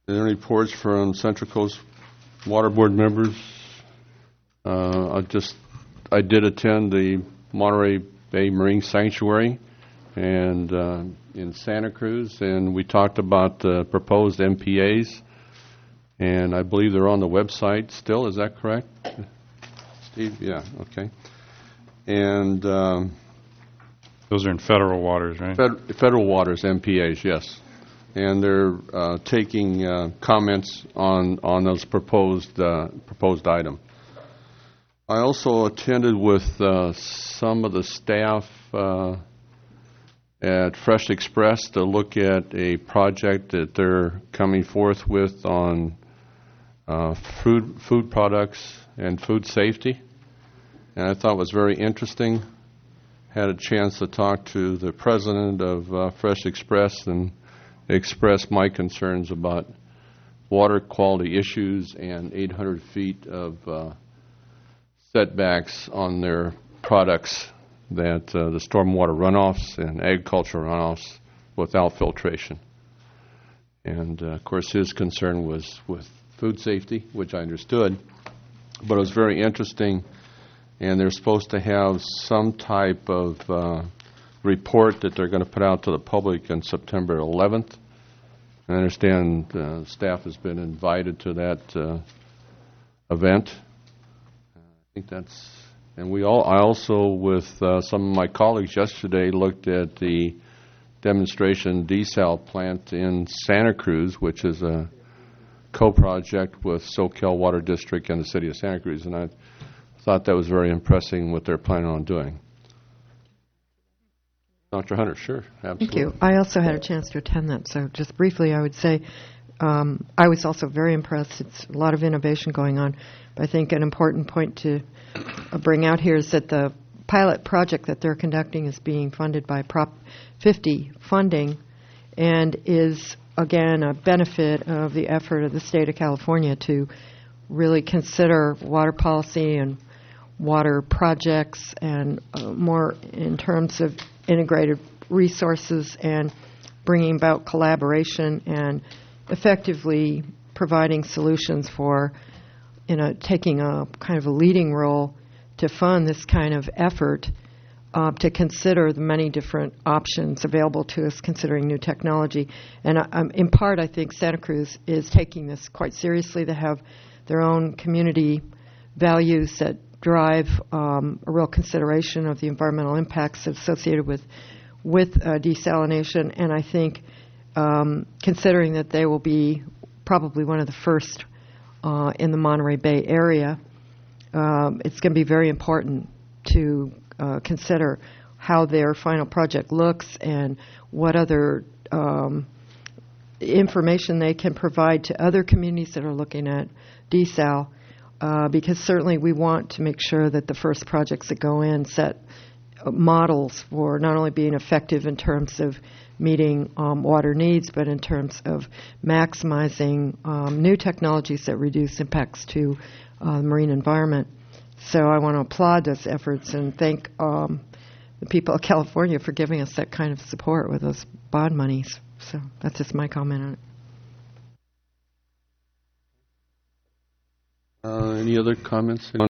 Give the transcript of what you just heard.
Any reports from Central Coast Water Board members? I did attend the Monterey Bay Marine Sanctuary and in Santa Cruz, and we talked about the proposed MPAs, and I believe they're on the website still. Is that correct, Steve? Yeah, okay. And those are in federal waters, right? Federal waters, MPAs, yes. And they're taking comments on those proposed item. I also attended with some of the staff at Fresh Express to look at a project that they're coming forth with on food products and food safety, and I thought it was very interesting. Had a chance to talk to the president of Fresh Express and express my concerns about water quality issues and 800 feet of setbacks on their products, that the stormwater runoffs and agricultural runoffs without filtration. And, of course, his concern was with food safety, which I understood, but it was very interesting, and they're supposed to have some type of report that they're going to put out to the public on September 11th. I understand staff has been invited to that event. I think that's, and I also, with some of my colleagues yesterday, looked at the demonstration desal plant in Santa Cruz, which is a co-project with SoCal Water District and the City of Santa Cruz, and I thought that was very impressive what they're planning on doing. Dr. Hunter, sure, absolutely. Thank you. I also had a chance to attend that, so just briefly I would say I was also very impressed. It's a lot of innovation going on, but I think an important point to bring out here is that the pilot project that they're conducting is being funded by Prop 50 funding and is, again, a benefit of the effort of the state of California to really consider water policy and water projects and more in terms of integrated resources and bringing about collaboration and effectively providing solutions for, taking a kind of a leading role to fund this kind of effort, to consider the many different options available to us considering new technology. And in part, I think Santa Cruz is taking this quite seriously. They have their own community values that drive a real consideration of the environmental impacts associated with desalination. And I think considering that they will be probably one of the first in the Monterey Bay area, it's going to be very important to consider how their final project looks and what other information they can provide to other communities that are looking at desal, because certainly we want to make sure that the first projects that go in set models for not only being effective in terms of meeting water needs, but in terms of maximizing new technologies that reduce impacts to the marine environment. So I want to applaud those efforts and thank the people of California for giving us that kind of support with those bond monies. So that's just my comment on it. Any other comments?